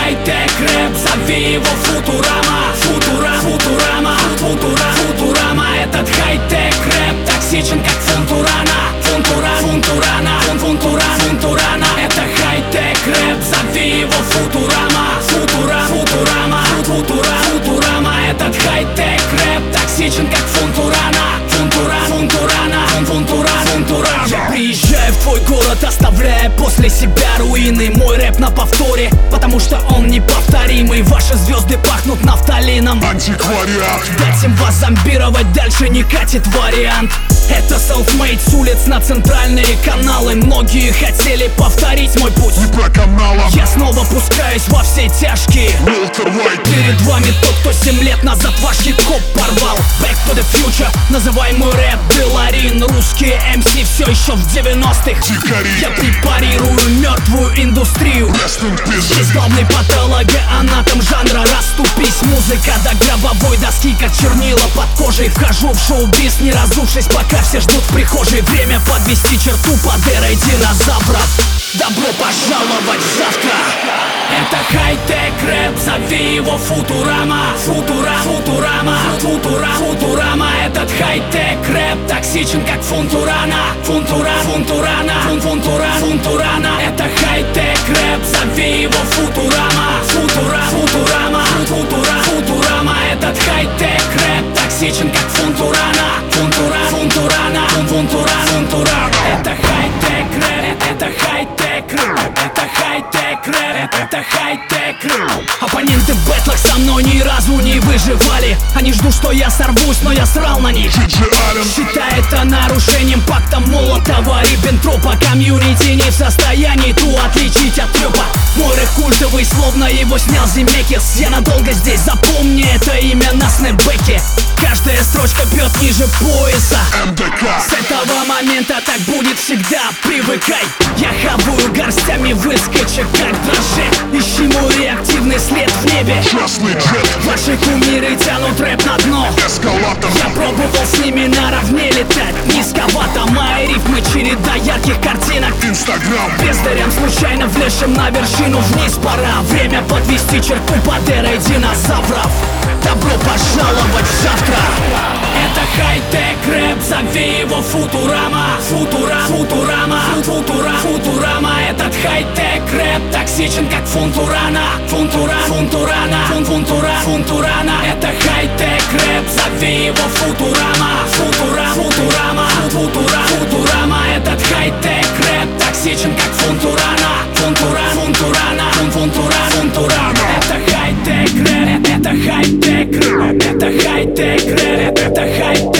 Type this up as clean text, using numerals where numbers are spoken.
хай-тек рэп, зови его Футурама. Футурама, Футурама, этот хай-тек рэп токсичен, как Фунтурана. Фунтурана, это хай-тек рэп, зови его Футурама. Футурама, этот хай-тек рэп токсичен, как Фунтурана. Фунтурана. Я приезжаю в твой город, оставляя после себя руины. Мой рэп на повторе, потому что он неповторимый. Ваши звезды пахнут нафталином. Антиквариат. Дать им вас зомбировать, дальше не катит вариант. Это self-made с улиц на центральные каналы. Многие хотели повторить мой путь, Не про каналом. я снова пускаюсь во все тяжкие. Уолтер Уайт. Перед вами тот, кто 7 лет назад ваш хип-хоп порвал. Back to the future, называй мой рэп Деларин. Русские MC все еще в 90-х. Дикари. Я препарирую мертвую индустрию. Rest in peace. Здесь главный патологоанатом жанра. Расступись, музыка до гробовой доски, как чернила под кожей. Вхожу в шоу-биз, не разувшись, пока все ждут в прихожей. Время подвести черту под эрой динозавров. Добро пожаловать завтра. Это хай-тек рэп, зови его Футурама. Футурама, этот хай-тек рэп токсичен, как Фунтурана. Фунтурана, это хай-тек рэп, зови его Футурама. Футурама, этот хай-тек рэп токсичен, как Фунтурана. Фунтурана, это хай-тек рэп, это хай-тек рэп, это хай-тек рэп, это хай-тек рэп. Оппоненты в бэтлах со мной ни разу не выживали. Они ждут, что я сорвусь, но я срал на них. Считай это нарушением пакта Молотова и Риббентропа. Комьюнити не в состоянии ту отличить от трёпа. Мой рэп культовый, словно его снял Земекис. Я надолго здесь, запомни это имя на снэпбэке. Каждая строчка бьет ниже пояса. МДК. С этого момента так будет всегда, привыкай. Я хаваю горстями выскочек, как дрожжи. Ищи мой реактивный след в небе. Частный джет. Ваши кумиры тянут рэп на дно. Эскалатор. Я пробовал с ними наравне летать. Низковато, мои рифмы череда ярких картинок. Инстаграм. Бездарям, случайно влезшим на вершину вниз пора. Время подвести черту под эрой динозавров. Добро пожаловать в завтра. Это хай-тек рэп, зови его Футурама. Футурама, этот хай-тек рэп токсичен, как Фунтурана. Фунтурана, это хай-тек рэп, зови его Футурама. Футурама, этот хай-тек рэп токсичен, как Фунтурана. Фунтурана, это хай-тек рэп, это хай-тек рэп, это хай-тек рэп, это хай-тек